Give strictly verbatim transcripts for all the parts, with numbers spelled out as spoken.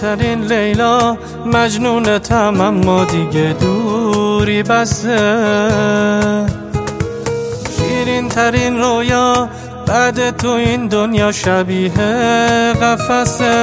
ترین لیلا مجنونتم، اما دیگه دوری بسته. شیرین ترین رویا بعد تو این دنیا شبیه قفسه،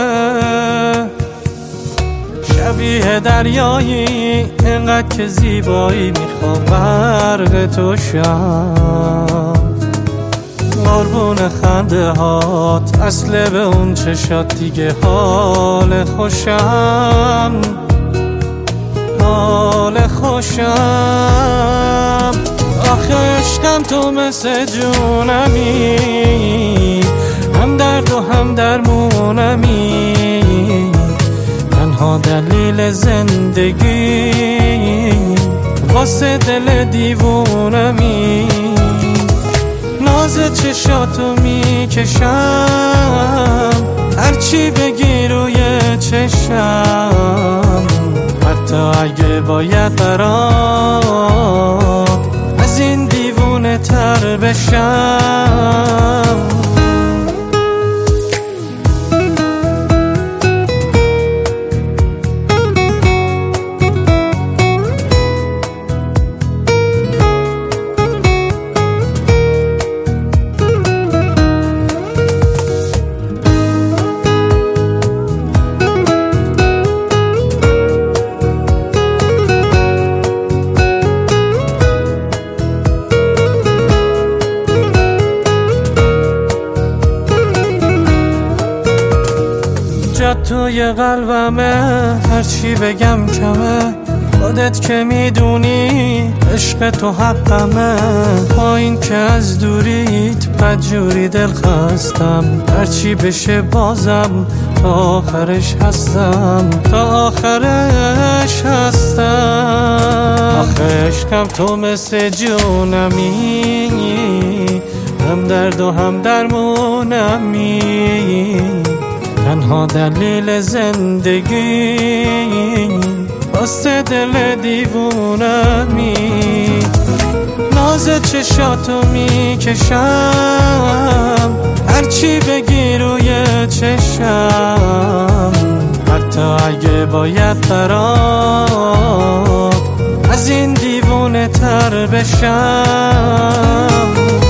شبیه دریایی اینقدر که زیبایی میخوام غرق تو شم. قربون خنده هات اصل به اون چشات دیگه حال خوشم، حال خوشم. آخه عشقم تو مثل جونمی، هم درد و هم درمونمی، تنها دلیل زندگی واسه دل دیوونمی. ناز چشاتو میکشم هرچی بگی روی چشم، حتی اگه باید برات از این دیوونه تر بشم. جات توی قلبمه، هرچی بگم کمه، خودت که میدونی عشق تو حقمه. با این که از دوریت بدجوری دل خستم، هرچی بشه بازم تا آخرش هستم، تا آخرش هستم. آخه عشقم تو مثل جونمی، هم درد و هم درمونمی، تنها دلیل زندگی واسه دل دیوونمی. ناز چشاتو میکشم هرچی بگی روی چشم، حتی اگه باید برات از این دیوونه تر بشم.